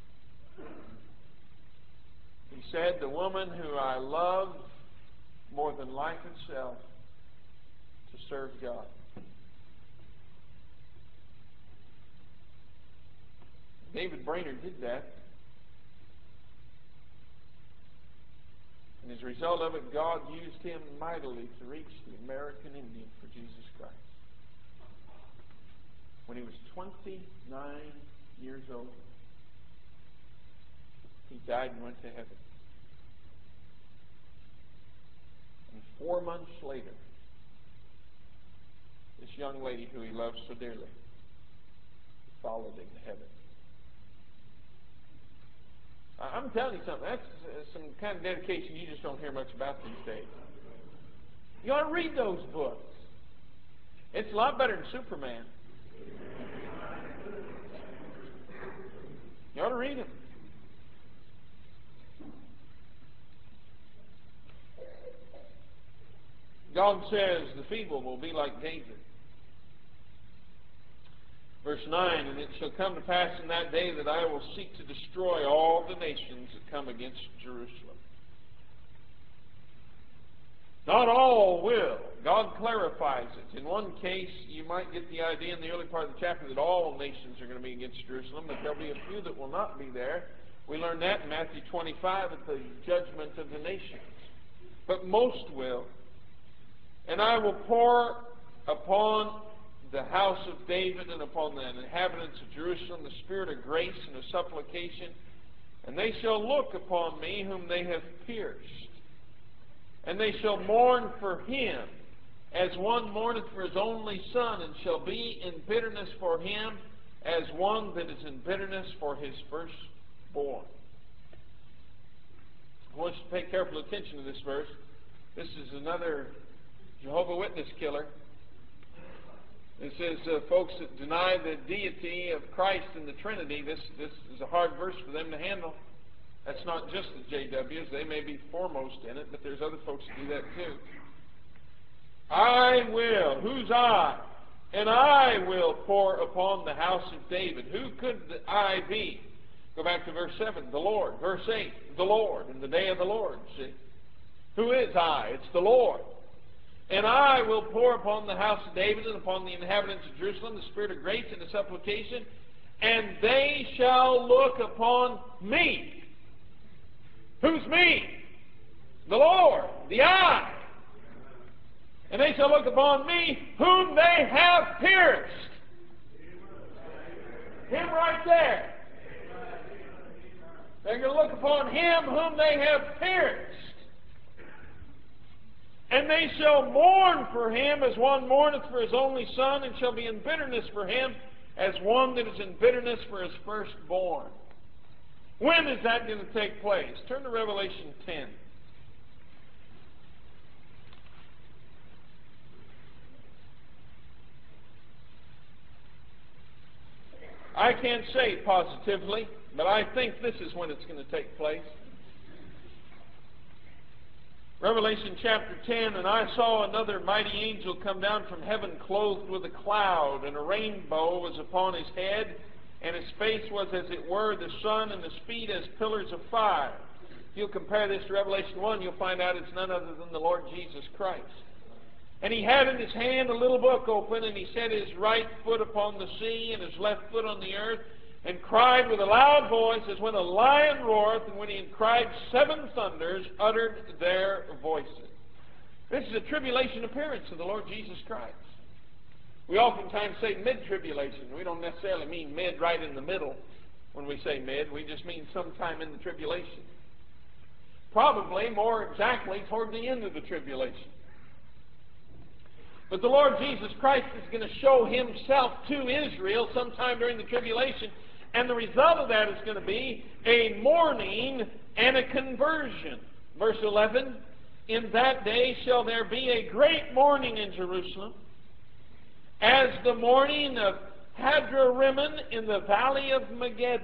He said, the woman who I love more than life itself to serve God. David Brainerd did that. And as a result of it, God used him mightily to reach the American Indian for Jesus Christ. When he was twenty-nine years old, he died and went to heaven. And four months later, this young lady who he loved so dearly followed him to heaven. I'm telling you something, that's some kind of dedication you just don't hear much about these days. You ought to read those books. It's a lot better than Superman. You ought to read them. God says the feeble will be like David. Verse nine, and it shall come to pass in that day that I will seek to destroy all the nations that come against Jerusalem. Not all will. God clarifies it. In one case, you might get the idea in the early part of the chapter that all nations are going to be against Jerusalem, but there'll be a few that will not be there. We learn that in Matthew twenty-five at the judgment of the nations. But most will. And I will pour upon the house of David and upon the inhabitants of Jerusalem the spirit of grace and of supplication, and they shall look upon me whom they have pierced. And they shall mourn for him as one mourneth for his only son, and shall be in bitterness for him as one that is in bitterness for his firstborn. I want you to pay careful attention to this verse. This is another Jehovah's Witness killer. It says, uh, folks that deny the deity of Christ and the Trinity, this, this is a hard verse for them to handle. That's not just the J Ws. They may be foremost in it, but there's other folks that do that too. I will. Who's I? And I will pour upon the house of David. Who could the I be? Go back to verse seven. The Lord. Verse eight. The Lord. In the day of the Lord. See? Who is I? It's the Lord. And I will pour upon the house of David and upon the inhabitants of Jerusalem the spirit of grace and of supplication, and they shall look upon me. Who's me? The Lord, the I. And they shall look upon me whom they have pierced. Him right there. They're going to look upon him whom they have pierced. And they shall mourn for him as one mourneth for his only son, and shall be in bitterness for him as one that is in bitterness for his firstborn. When is that going to take place? Turn to Revelation ten. I can't say positively, but I think this is when it's going to take place. Revelation chapter ten, and I saw another mighty angel come down from heaven, clothed with a cloud, and a rainbow was upon his head, and his face was as it were the sun, and his feet as pillars of fire. If you'll compare this to Revelation one, you'll find out it's none other than the Lord Jesus Christ. And he had in his hand a little book open, and he set his right foot upon the sea, and his left foot on the earth, and cried with a loud voice as when a lion roareth, and when he had cried, seven thunders uttered their voices. This is a tribulation appearance of the Lord Jesus Christ. We oftentimes say mid-tribulation. We don't necessarily mean mid right in the middle when we say mid. We just mean sometime in the tribulation. Probably more exactly toward the end of the tribulation. But the Lord Jesus Christ is going to show himself to Israel sometime during the tribulation. And the result of that is going to be a mourning and a conversion. Verse eleven, in that day shall there be a great mourning in Jerusalem, as the mourning of Hadramim in the valley of Megiddon.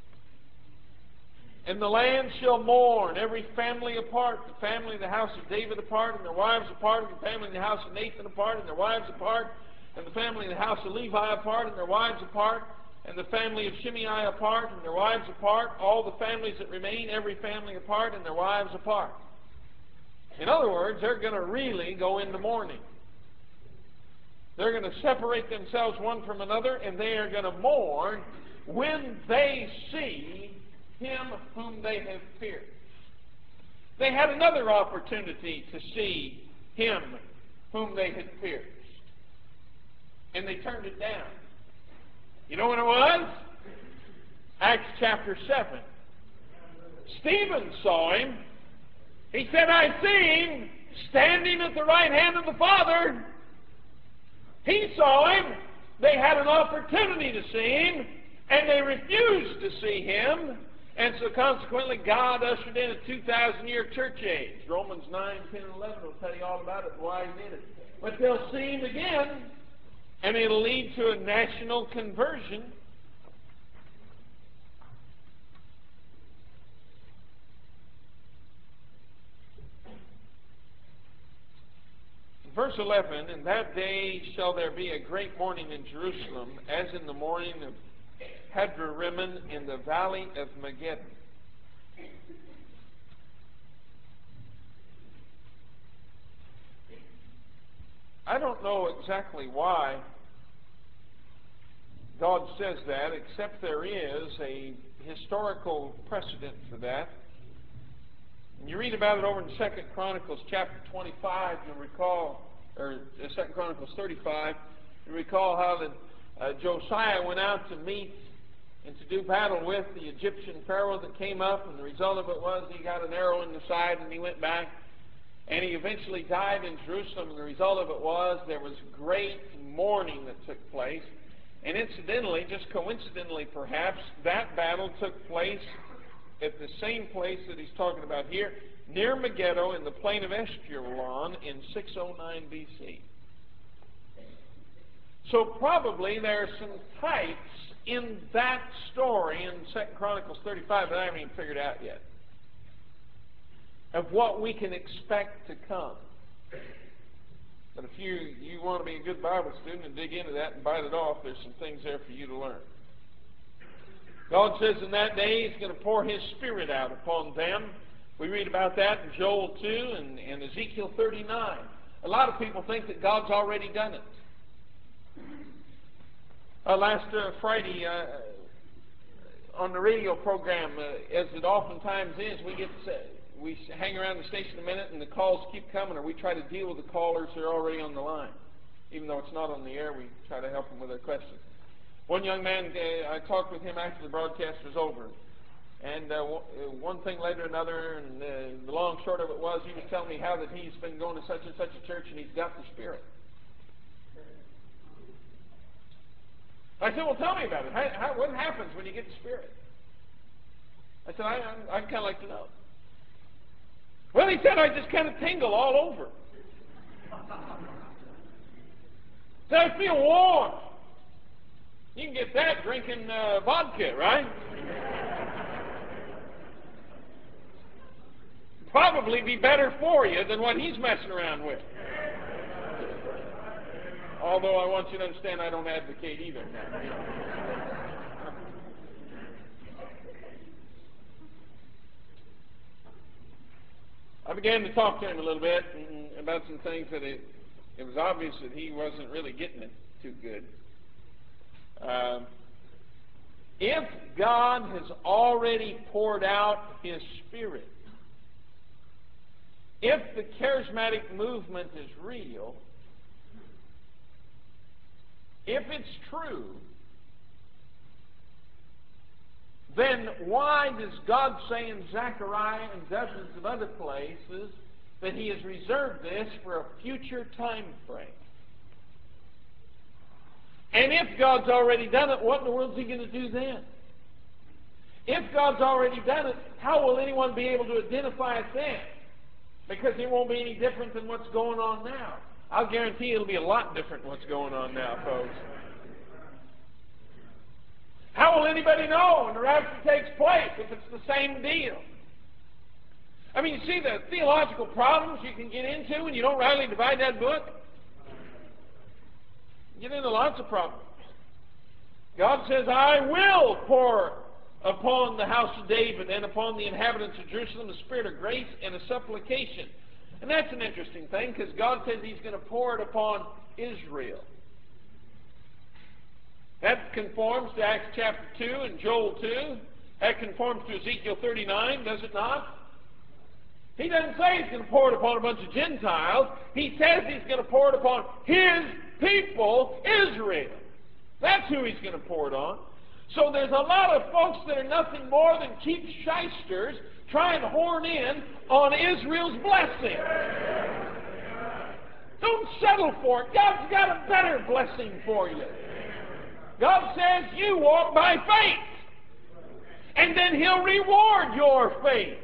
And the land shall mourn, every family apart, the family of the house of David apart, and their wives apart, and the family of the house of Nathan apart, and their wives apart, and the family of the house of Levi apart, and their wives apart, and the family of Shimei apart, and their wives apart, all the families that remain, every family apart, and their wives apart. In other words, they're going to really go into mourning. They're going to separate themselves one from another, and they are going to mourn when they see him whom they have pierced. They had another opportunity to see him whom they had pierced, and they turned it down. You know what it was? Acts chapter seven. Stephen saw him. He said, I see him standing at the right hand of the Father. He saw him. They had an opportunity to see him, and they refused to see him. And so consequently, God ushered in a two thousand year church age. Romans nine, ten, and eleven will tell you all about it and why he did it. But they'll see him again, And it'll lead to a national conversion. Verse eleven, "In that day shall there be a great mourning in Jerusalem, as in the morning of Hadrimmon in the valley of Megiddo." I don't know exactly why God says that, except there is a historical precedent for that. You read about it over in Second Chronicles chapter twenty-five, you'll recall, or Second Chronicles thirty-five, you recall how that uh, Josiah went out to meet and to do battle with the Egyptian Pharaoh that came up, and the result of it was he got an arrow in the side and he went back, and he eventually died in Jerusalem, and the result of it was there was great mourning that took place. And incidentally, just coincidentally perhaps, that battle took place at the same place that he's talking about here, near Megiddo in the plain of Esdraelon in six oh nine B C. So probably there are some types in that story in Second Chronicles thirty-five that I haven't even figured out yet, of what we can expect to come. But if you, you want to be a good Bible student and dig into that and bite it off, there's some things there for you to learn. God says in that day He's going to pour His Spirit out upon them. We read about that in Joel two and, and Ezekiel thirty-nine. A lot of people think that God's already done it. Uh, last uh, Friday uh, on the radio program, uh, as it oftentimes is, we get to, we hang around the station a minute and the calls keep coming, or we try to deal with the callers who are already on the line. Even though it's not on the air, we try to help them with their questions. One young man, uh, I talked with him after the broadcast was over. And uh, one thing led to another, and uh, the long and short of it was he was telling me how that he's been going to such and such a church and he's got the Spirit. I said, well, tell me about it. How, how, what happens when you get the Spirit? I said, I, I, I'd kind of like to know. Well, he said, I just kind of tingle all over. So I feel warm. You can get that drinking uh, vodka, right? Probably be better for you than what he's messing around with. Although I want you to understand I don't advocate either. I began to talk to him a little bit about some things that it, it was obvious that he wasn't really getting it too good. Um, if God has already poured out His Spirit, if the charismatic movement is real, if it's true, then why does God say in Zechariah and dozens of other places that He has reserved this for a future time frame? And if God's already done it, what in the world is He going to do then? If God's already done it, how will anyone be able to identify it then? Because it won't be any different than what's going on now. I'll guarantee it'll be a lot different than what's going on now, folks. How will anybody know when the rapture takes place if it's the same deal? I mean, you see the theological problems you can get into when you don't rightly divide that book? You get into lots of problems. God says, I will pour upon the house of David and upon the inhabitants of Jerusalem the spirit of grace and a supplication. And that's an interesting thing, because God says He's going to pour it upon Israel. That conforms to Acts chapter two and Joel two. That conforms to Ezekiel thirty-nine, does it not? He doesn't say He's going to pour it upon a bunch of Gentiles. He says He's going to pour it upon His people, Israel. That's who He's going to pour it on. So there's a lot of folks that are nothing more than cheap shysters trying to horn in on Israel's blessing. Don't settle for it. God's got a better blessing for you. God says you walk by faith, and then He'll reward your faith.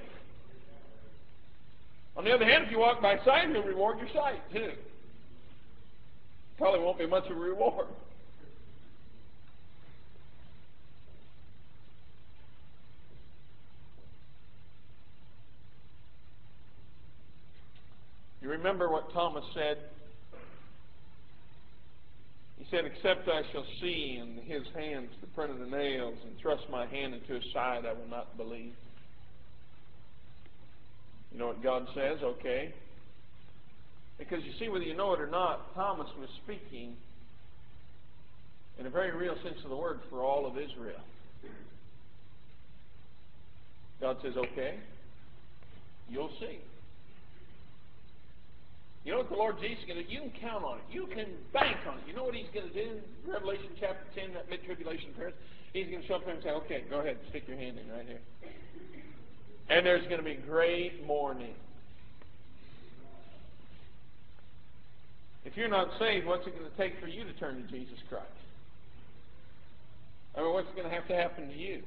On the other hand, if you walk by sight, He'll reward your sight too. Probably won't be much of a reward. You remember what Thomas said? He said, "Except I shall see in his hands the print of the nails and thrust my hand into his side, I will not believe." You know what God says? Okay. Because you see, whether you know it or not, Thomas was speaking in a very real sense of the word for all of Israel. God says, okay, you'll see. You know what the Lord Jesus is going to do? You can count on it. You can bank on it. You know what He's going to do? Revelation chapter ten, that mid-tribulation period. He's going to show up there and say, okay, go ahead, stick your hand in right here. And there's going to be great mourning. If you're not saved, what's it going to take for you to turn to Jesus Christ? I mean, what's going to have to happen to you?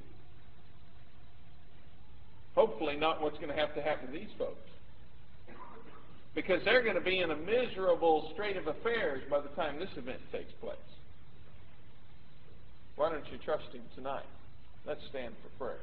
Hopefully not what's going to have to happen to these folks. Because they're going to be in a miserable state of affairs by the time this event takes place. Why don't you trust Him tonight? Let's stand for prayer.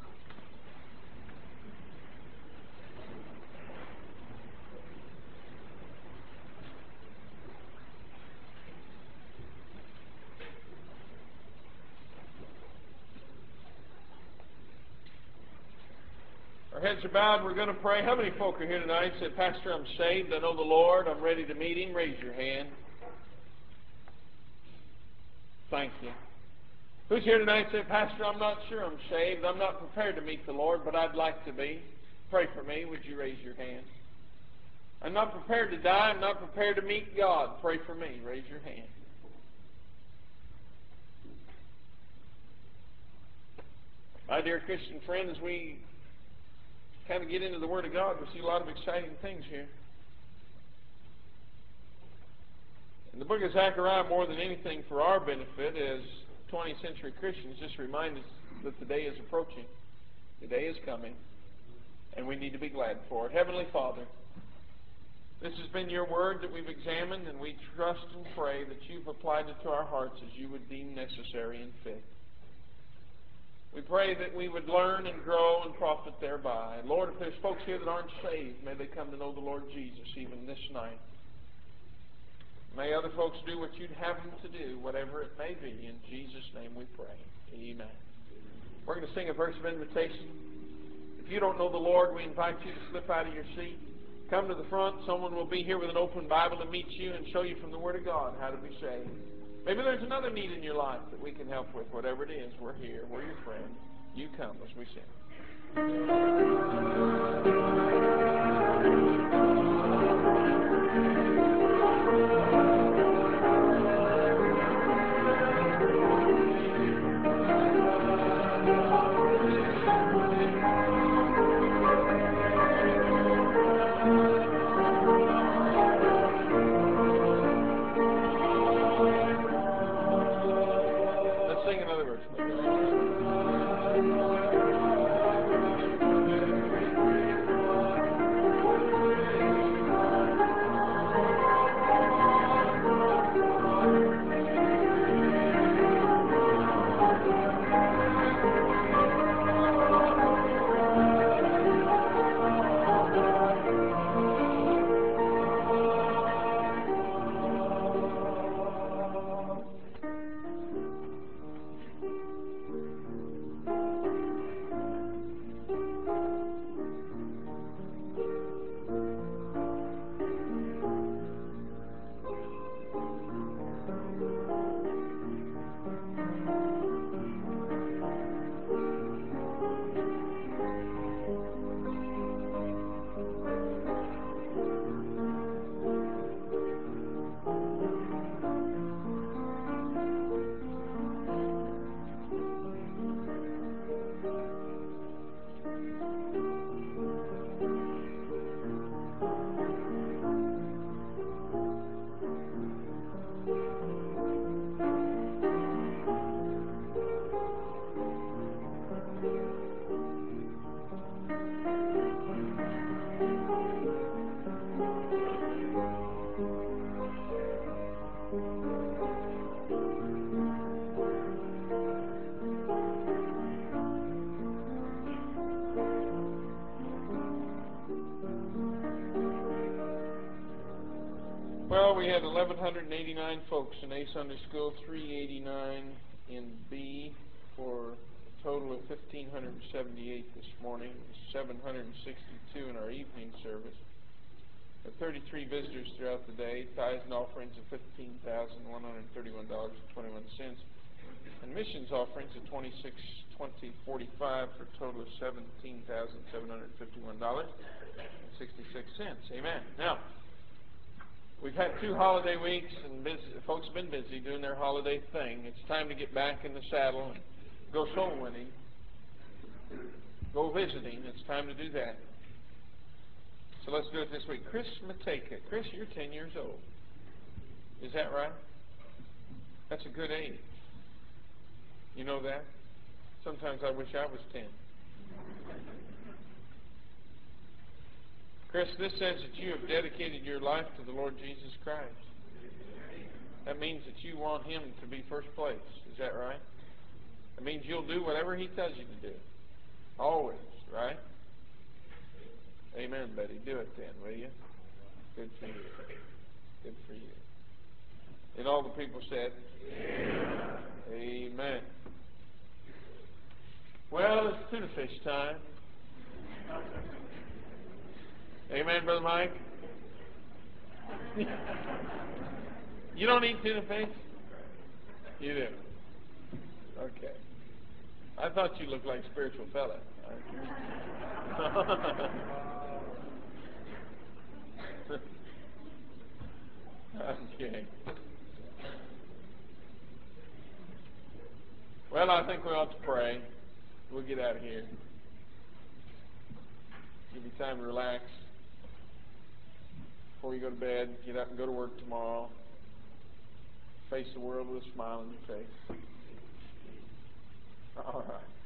Our heads are bowed. We're going to pray. How many folk are here tonight say, Pastor, I'm saved. I know the Lord. I'm ready to meet Him. Raise your hand. Thank you. Who's here tonight say, Pastor, I'm not sure I'm saved. I'm not prepared to meet the Lord, but I'd like to be. Pray for me. Would you raise your hand? I'm not prepared to die. I'm not prepared to meet God. Pray for me. Raise your hand. My dear Christian friend, as we kind of get into the Word of God, we see a lot of exciting things here. In the book of Zechariah, more than anything for our benefit as twentieth century Christians, just remind us that the day is approaching. The day is coming, and we need to be glad for it. Heavenly Father, this has been your Word that we've examined, and we trust and pray that you've applied it to our hearts as you would deem necessary and fit. We pray that we would learn and grow and profit thereby. Lord, if there's folks here that aren't saved, may they come to know the Lord Jesus even this night. May other folks do what you'd have them to do, whatever it may be. In Jesus' name we pray. Amen. We're going to sing a verse of invitation. If you don't know the Lord, we invite you to slip out of your seat. Come to the front. Someone will be here with an open Bible to meet you and show you from the Word of God how to be saved. Maybe there's another need in your life that we can help with. Whatever it is, we're here. We're your friend. You come as we sing. Let's sing another verse. Well, we had eleven eighty-nine folks in A Sunday School, three eighty-nine in B, for a total of fifteen seventy-eight this morning, seven hundred sixty-two in our evening service. There are thirty-three visitors throughout the day, tithes and offerings of fifteen thousand one hundred thirty-one dollars and twenty-one cents, and missions offerings of twenty-six twenty forty-five for a total of seventeen thousand seven hundred fifty-one dollars and sixty-six cents. Amen. Now, we've had two holiday weeks, and busy, folks have been busy doing their holiday thing. It's time to get back in the saddle and go soul winning, go visiting. It's time to do that. So let's do it this week. Chris Mateka. Chris, you're ten years old. Is that right? That's a good age. You know that? Sometimes I wish I was ten. Chris, this says that you have dedicated your life to the Lord Jesus Christ. That means that you want Him to be first place. Is that right? That means you'll do whatever He tells you to do. Always, right? Amen, Betty. Do it then, will you? Good for you. Good for you. And all the people said, Amen. Amen. Well, it's tuna fish time. Amen, Brother Mike? You don't eat tuna fish? You do? Okay. I thought you looked like a spiritual fella. Okay. Well, I think we ought to pray. We'll get out of here. Give you time to relax before you go to bed. Get up and go to work tomorrow. Face the world with a smile on your face. All right.